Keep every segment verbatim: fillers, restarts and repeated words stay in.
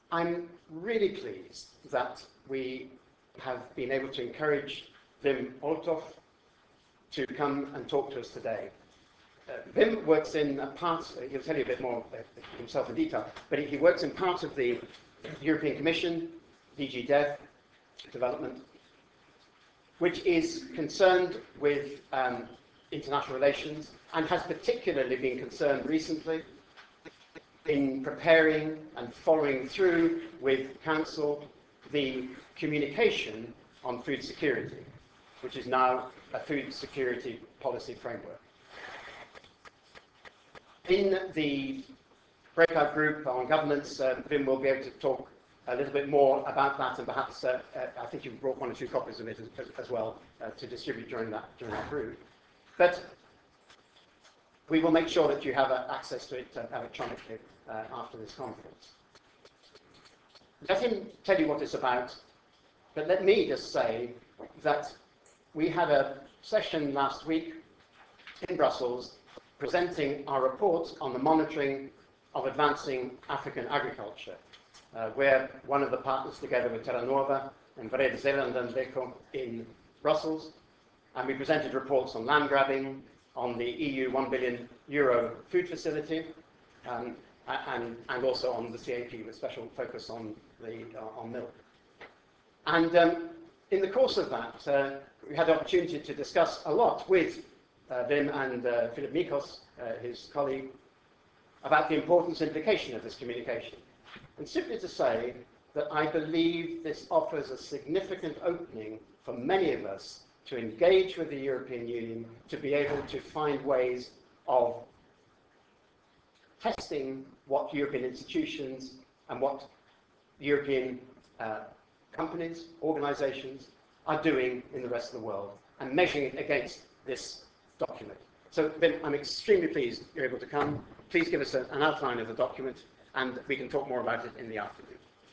I'm really pleased that we have been able to encourage Wim Olthoff to come and talk to us today. Uh, Wim works in a part, uh, he'll tell you a bit more uh, himself in detail, but he, he works in part of the European Commission, D G Dev, Development, which is concerned with um, international relations and has particularly been concerned recently in preparing and following through with Council the communication on food security, which is now a food security policy framework. In the breakout group on governance, uh, Wim will be able to talk a little bit more about that, and perhaps uh, uh, I think you brought one or two copies of it as, as well uh, to distribute during that during that group. But we will make sure that you have uh, access to it uh, electronically uh, after this conference. Let him tell you what it's about, but let me just say that we had a session last week in Brussels presenting our report on the monitoring of advancing African agriculture, uh, where one of the partners together with Terra Nova and Vrede Zeeland and Deco in Brussels, and we presented reports on land grabbing, on the E U one billion euro food facility, um, and, and also on the C A P with special focus on, the, uh, on milk. And um, in the course of that, uh, we had the opportunity to discuss a lot with uh, Wim and uh, Philip Mikos, uh, his colleague, about the importance and implication of this communication. And simply to say that I believe this offers a significant opening for many of us to engage with the European Union, to be able to find ways of testing what European institutions and what European uh, companies, organizations are doing in the rest of the world and measuring it against this document. So, Wim, I'm extremely pleased you're able to come. Please give us a, an outline of the document, and we can talk more about it in the afternoon.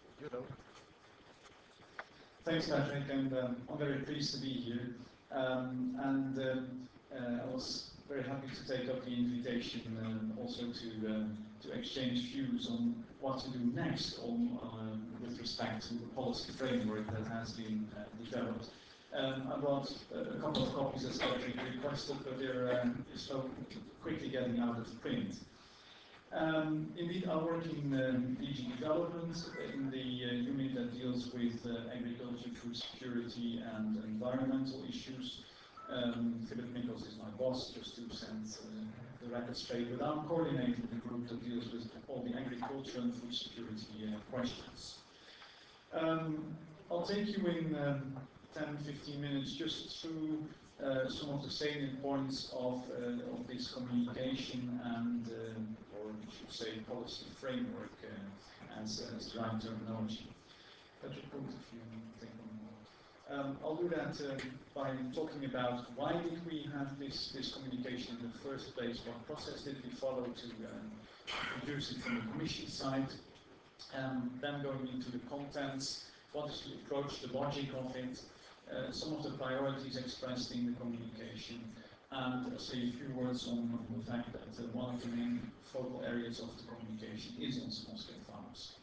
Thanks, Patrick, and um, I'm very pleased to be here. Um, and um, uh, I was very happy to take up the invitation and also to um, to exchange views on what to do next on um, with respect to the policy framework that has been uh, developed. Um, I brought a couple of copies as Patrick requested, but they're um, so quickly getting out of print. Um, indeed, I work in um, D G Development, in the uh, unit that deals with uh, agriculture, food security, and environmental issues. Um, Philip Mikos is my boss, just to send uh, the record straight, but I'm coordinating the group that deals with all the agriculture and food security uh, questions. Um, I'll take you in um, ten to fifteen minutes just through uh, some of the salient points of, uh, of this communication and, um, or we should say, policy framework uh, as, as the right terminology. Patrick, if you think on Um, I'll do that uh, by talking about why did we have this, this communication in the first place, what process did we follow to um, produce it from the Commission side, um, then going into the contents, what is the approach, the logic of it, uh, some of the priorities expressed in the communication, and uh, say a few words on, on the fact that uh, one of the main focal areas of the communication is on small-scale farmers.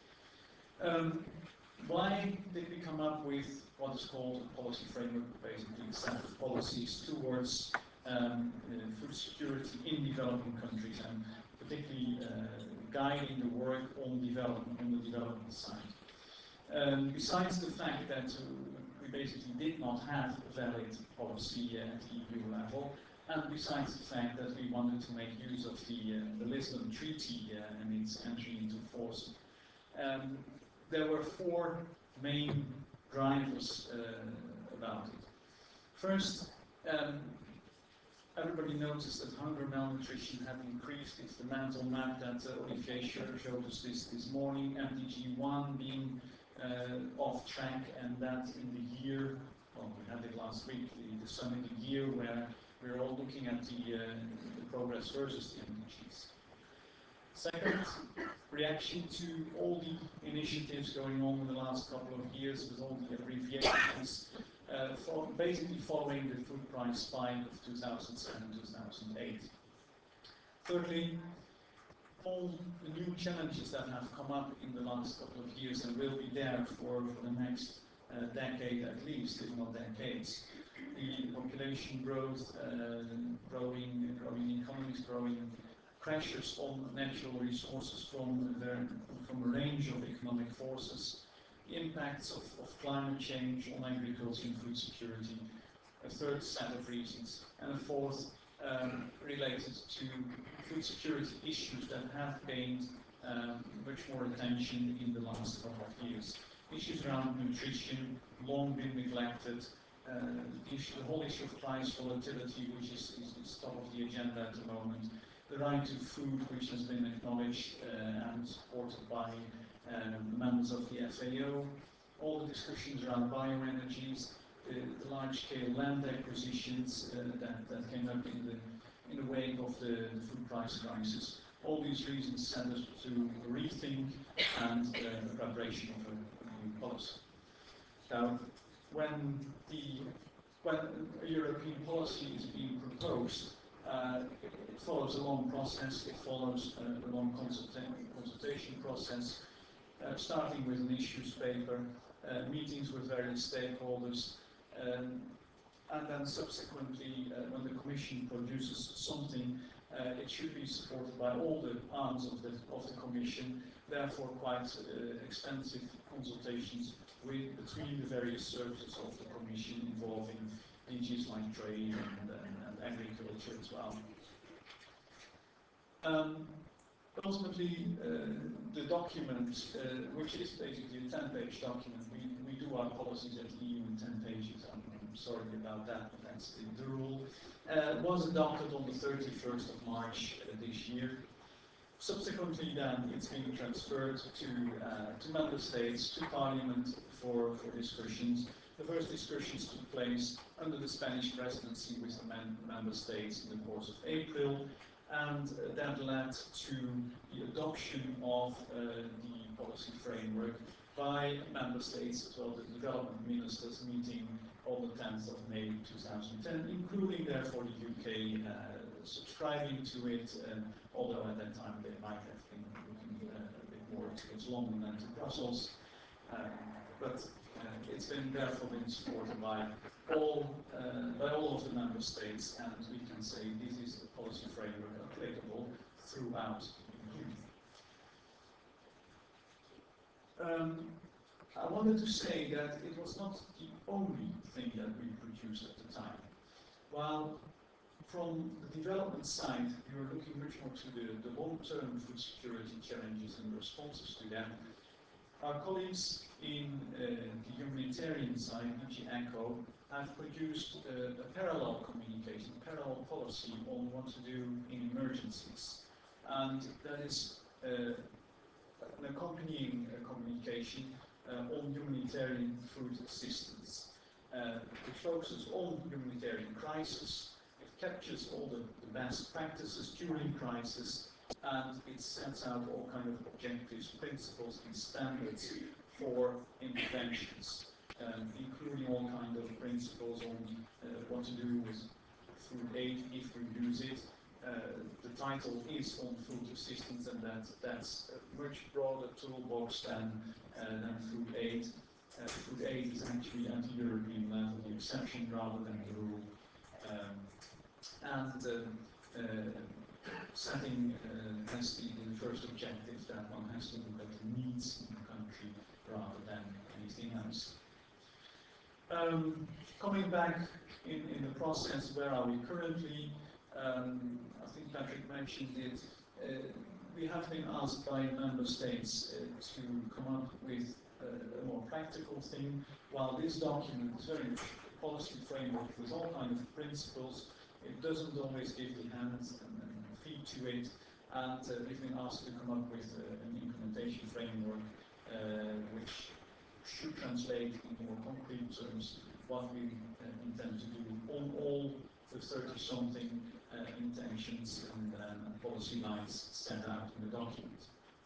Um, Why did we come up with what is called a policy framework, basically a set of policies towards um, uh, food security in developing countries, and particularly uh, guiding the work on development, on the development side? Um, besides the fact that uh, we basically did not have a valid policy uh, at the E U level, and besides the fact that we wanted to make use of the, uh, the Lisbon Treaty uh, and its entry into force, um, there were four main drivers uh, about it. First, um, everybody noticed that hunger, malnutrition have increased. It's the mental map that uh, Olivier showed us this, this morning, M D G one being uh, off track, and that in the year, well, we had it last week, the, the summit the year where we're all looking at the, uh, the progress versus the M D Gs. Second, reaction to all the initiatives going on in the last couple of years with all the abbreviations, uh, for basically following the food price spike of two thousand seven to two thousand eight. Thirdly, all the new challenges that have come up in the last couple of years and will be there for, for the next uh, decade at least, if not decades. The population growth, uh, growing, growing economies, growing pressures on natural resources from, their, from a range of economic forces, the impacts of, of climate change on agriculture and food security, a third set of reasons, and a fourth um, related to food security issues that have gained um, much more attention in the last couple of years. Issues around nutrition, long been neglected, uh, the, issue, the whole issue of price volatility, which is, is, is top of the agenda at the moment, the right to food, which has been acknowledged uh, and supported by um, members of the F A O, all the discussions around bioenergies, the, the large-scale land acquisitions uh, that, that came up in the, in the wake of the, the food price crisis. All these reasons send us to rethink and uh, the preparation of a, a new policy. Now, when, the, when a European policy is being proposed, uh, it, it follows a long process, it follows uh, a long consulta consultation process, uh, starting with an issues paper, uh, meetings with various stakeholders, um, and then subsequently, uh, when the Commission produces something, uh, it should be supported by all the arms of the, of the Commission, therefore quite uh, extensive consultations with, between the various services of the Commission involving D Gs like trade and, and, and agriculture as well. Um, ultimately, uh, the document, uh, which is basically a ten-page document, we, we do our policies at the E U in ten pages, I'm, I'm sorry about that, but that's the, the rule, uh, was adopted on the thirty-first of March uh, this year. Subsequently then, it's being transferred to, uh, to member states, to Parliament for, for discussions. The first discussions took place under the Spanish presidency with the mem member states in the course of April, and uh, that led to the adoption of uh, the policy framework by member states as well, the development ministers meeting on the tenth of May two thousand ten, including therefore the U K uh, subscribing to it, uh, although at that time they might have been looking uh, a bit more towards London than to Brussels. Um, but uh, it's been therefore been supported by all uh, by all of the member states, and we can say this is the policy framework applicable throughout the E U. Um, I wanted to say that it was not the only thing that we produced at the time. While from the development side, we were looking much more to the, the long-term food security challenges and responses to them. Our colleagues in uh, the humanitarian side, D G ECHO, have produced uh, a parallel communication, parallel policy on what to do in emergencies. And that is uh, an accompanying uh, communication uh, on humanitarian food assistance, uh, which focuses on humanitarian crisis. It captures all the, the best practices during crisis, and it sets out all kind of objectives, principles and standards for interventions, um, including all kind of principles on uh, what to do with food aid if we use it. Uh, the title is on food assistance, and that, that's a much broader toolbox than, uh, than food aid. Uh, food aid is actually at the European level the exception rather than the rule. Um, and um, uh, setting uh, as the, the first objective that one has to look at the needs in the country rather than anything else. Um, coming back in, in the process, where are we currently? Um, I think Patrick mentioned it. Uh, we have been asked by member states uh, to come up with uh, a more practical thing, while this document is very much a policy framework with all kinds of principles. It doesn't always give the hands and, and feet to it, and uh, we've been asked to come up with uh, an implementation framework uh, which should translate in more concrete terms what we uh, intend to do on all the thirty-something uh, intentions and um, policy lines set out in the document.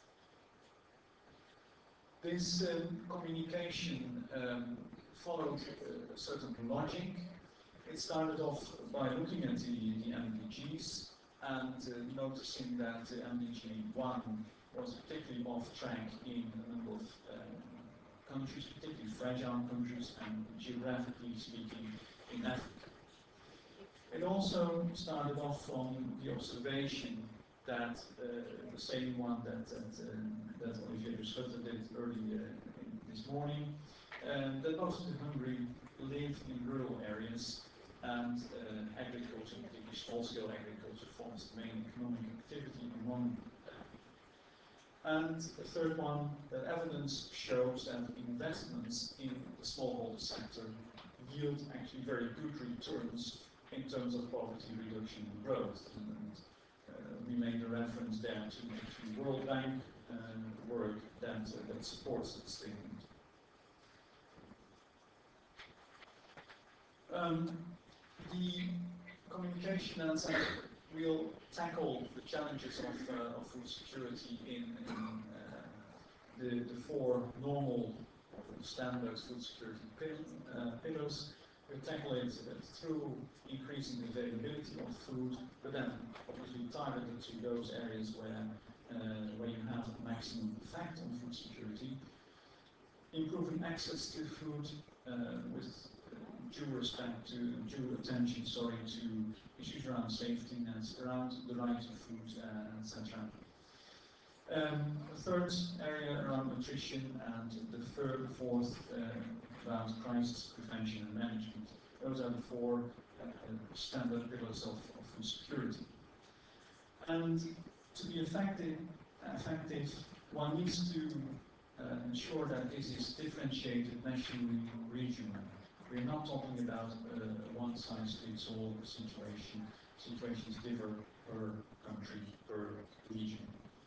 This um, communication um, followed uh, a certain logic. It started off by looking at the, the M D Gs and uh, noticing that uh, M D G one was particularly off track in a number of uh, countries, particularly fragile countries, and geographically speaking, in Africa. It also started off from the observation that uh, the same one that that, um, that Olivier de Schutter did earlier this morning, um, that most of the Hungary live in rural areas, and uh, agriculture, particularly small-scale agriculture, forms the main economic activity among them. And the third one, that evidence shows that investments in the smallholder sector yield actually very good returns in terms of poverty reduction and growth. And, uh, we made a reference there to the World Bank uh, work that, uh, that supports that statement. Um, the communication and uh, will tackle the challenges of, uh, of food security in, in uh, the, the four normal standard food security pill, uh, pillars. We'll tackle it uh, through increasing the availability of food, but then obviously targeted to those areas where, uh, where you have maximum effect on food security. Improving access to food uh, with due respect to, due attention, sorry, to issues around safety nets, around the right to food, uh, et cetera. Um, the third area around nutrition, and the third, fourth uh, around crisis prevention and management. Those are the four uh, standard pillars of, of food security. And to be effective, effective one needs to uh, ensure that this is differentiated nationally and regionally. We're not talking about uh, a one-size-fits-all situation. Situations differ per country, per region.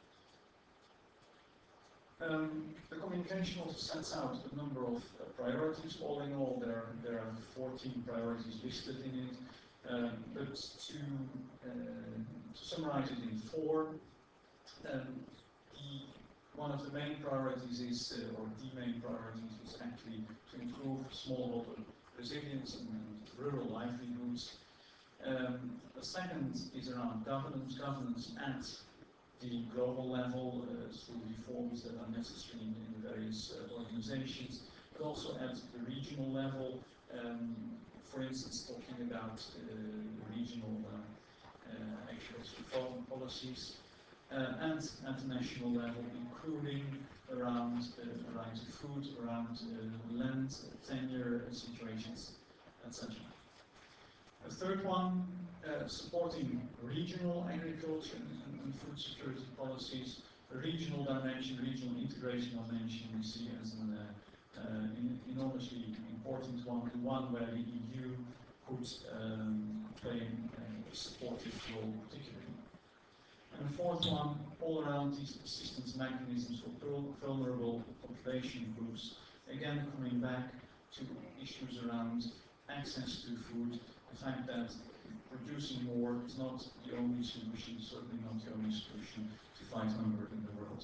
Um, the communication also sets out a number of uh, priorities. All in all, there, there are fourteen priorities listed in it. Um, but to, uh, to summarize it in four, um, the, one of the main priorities is, uh, or the main priorities is actually to improve smallholder resilience and, and rural livelihoods. Um, the second is around governance, governance at the global level uh, through reforms that are necessary in, in various uh, organizations, but also at the regional level, um, for instance, talking about uh, regional uh, uh, agricultural farming policies, uh, and at the national level, including around uh, the right to food, around uh, land tenure situations, et cetera. The third one, uh, supporting regional agriculture and, and food security policies. A regional dimension, regional integration dimension we see as an uh, uh, in, enormously important one, and one where the E U could um, play a supportive role particularly. And the fourth one, all around these assistance mechanisms for vulnerable population groups, again coming back to issues around access to food, the fact that producing more is not the only solution, certainly not the only solution to fight hunger in the world.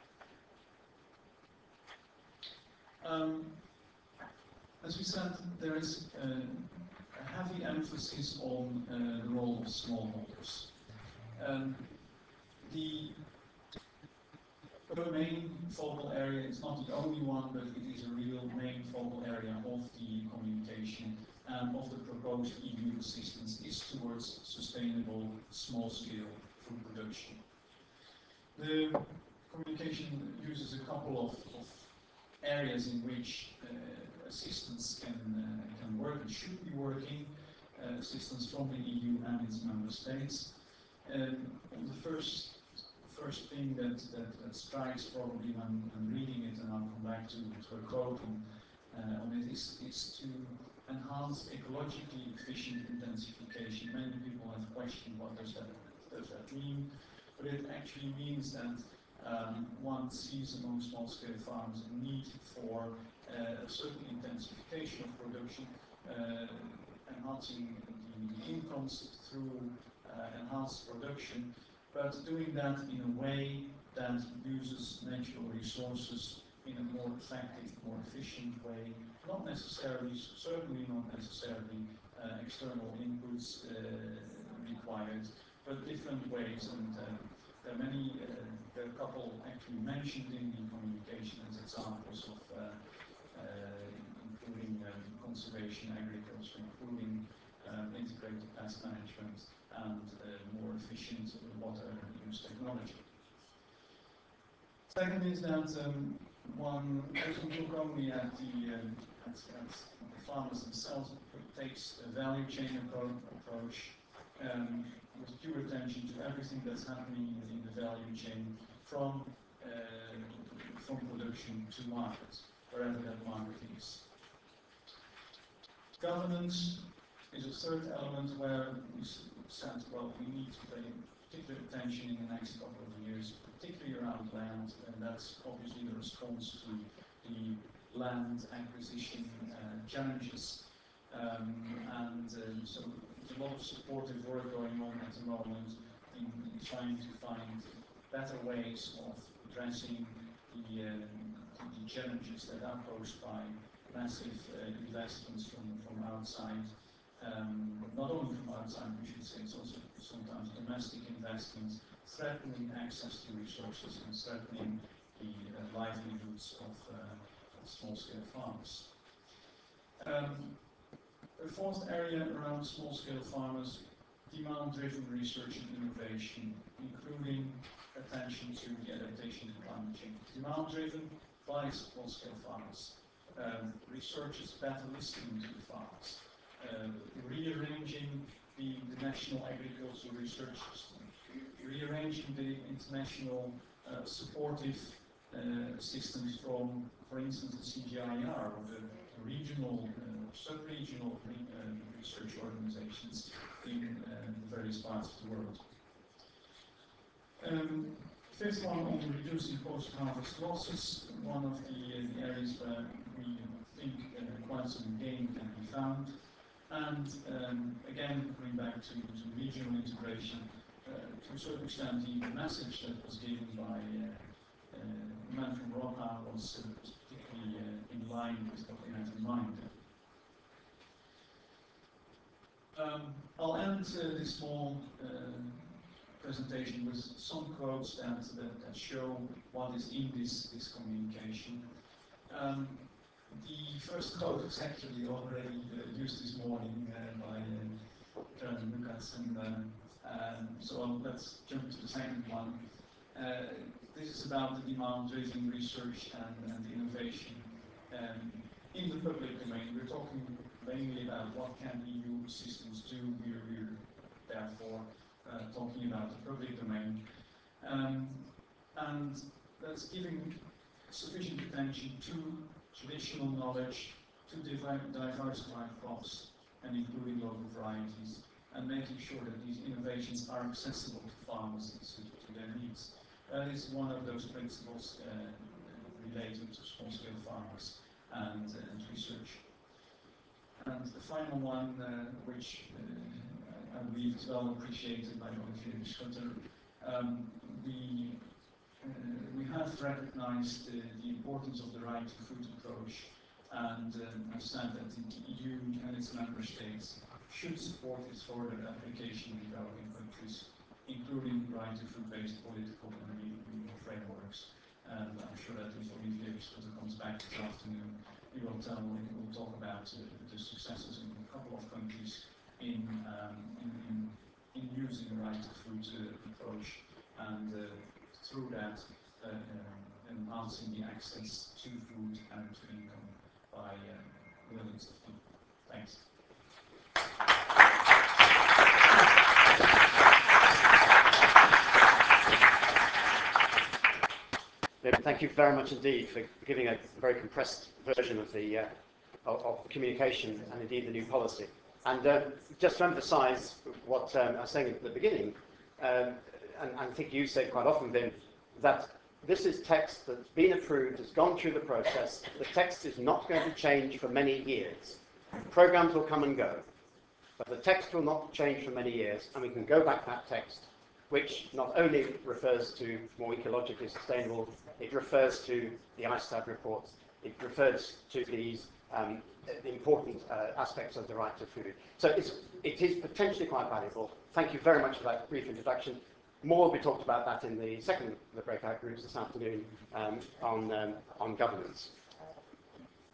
Um, as we said, there is uh, a heavy emphasis on uh, the role of smallholders. Um, the main focal area is not the only one, but it is a real main focal area of the communication and of the proposed E U assistance is towards sustainable small-scale food production. The communication uses a couple of, of areas in which uh, assistance can, uh, can work and should be working, uh, assistance from the E U and its member states. Um, on the first first thing that, that, that strikes probably when, when reading it, and I'll come back to, to a quote on, uh, on it, is, is to enhance ecologically efficient intensification. Many people have questioned what does that, does that mean, but it actually means that um, one sees among small-scale farmers a need for uh, a certain intensification of production, uh, enhancing the, the incomes through uh, enhanced production, but doing that in a way that uses natural resources in a more effective, more efficient way, not necessarily, certainly not necessarily uh, external inputs uh, required, but different ways. And uh, there are many, uh, there are a couple actually mentioned in the communication as examples of uh, uh, including um, conservation agriculture, including um, integrated pest management, and uh, more efficient water use technology. Second is that um, one doesn't look only at the, um, at, at the farmers themselves, but takes a value chain appro approach um, with due attention to everything that's happening in the value chain from, uh, from production to market, wherever that market is. Governance is a third element where we said, well, we need to pay particular attention in the next couple of years, particularly around land, and that's obviously the response to the land acquisition uh, challenges. Um, and um, so there's a lot of supportive work going on at the moment in, in trying to find better ways of addressing the, um, the challenges that are posed by massive uh, investments from, from outside. Um, not only from outside, we should say, it's also sometimes domestic investments threatening access to resources and threatening the uh, livelihoods of, uh, of small-scale farmers. Um, the fourth area around small-scale farmers, demand-driven research and innovation, including attention to the adaptation to climate change. Demand-driven by small-scale farmers. Um, researchers better listening to the farmers. Uh, rearranging the, the national agricultural research system, rearranging the international uh, supportive uh, systems from, for instance, the C G I R, or the regional, uh, sub-regional uh, research organizations in uh, the various parts of the world. Um, fifth one on reducing post-harvest losses, one of the, uh, the areas where we think uh, quite some gain can be found. And um, again, coming back to, to regional integration, uh, to a certain extent, the message that was given by uh, uh, the man from Roha was, uh, was particularly uh, in line with what we had in mind. Um, I'll end uh, this small uh, presentation with some quotes that, that, that show what is in this, this communication. Um, The first quote was actually already uh, used this morning uh, by uh, John Lucas, and um, um, so um, let's jump to the second one. Uh, this is about the demand-driven research and, and innovation um, in the public domain. We're talking mainly about what can E U systems do. We're, we're therefore uh, talking about the public domain, um, and that's giving sufficient attention to traditional knowledge, to diversify crops and including local varieties, and making sure that these innovations are accessible to farmers and suited to their needs. That is one of those principles uh, related to small-scale farmers and, uh, and research. And the final one, uh, which uh, I believe is well appreciated by Olivier Schutter, um, we Uh, we have recognized uh, the importance of the right to food approach, and um, understand that the E U and its member states should support its further application in developing countries, including right to food-based political and legal frameworks. And I'm sure that if Olivier Schutter comes back this afternoon, he will tell, he will talk about uh, the successes in a couple of countries in, um, in, in, in using the right to food uh, approach, and uh, through that, uh, uh, enhancing the access to food and to income by uh, millions of people. Thanks. David, thank you very much indeed for giving a very compressed version of the, uh, of, of the communication and indeed the new policy. And uh, just to emphasise what um, I was saying at the beginning, um, and, and I think you said quite often, Vin, that this is text that's been approved, has gone through the process. The text is not going to change for many years. Programs will come and go, but the text will not change for many years, and we can go back to that text, which not only refers to more ecologically sustainable, it refers to the I S T A D reports, it refers to these um, the important uh, aspects of the right to food. So it's, it is potentially quite valuable. Thank you very much for that brief introduction. More will be talked about that in the second of the breakout groups this afternoon um, on, um, on governance.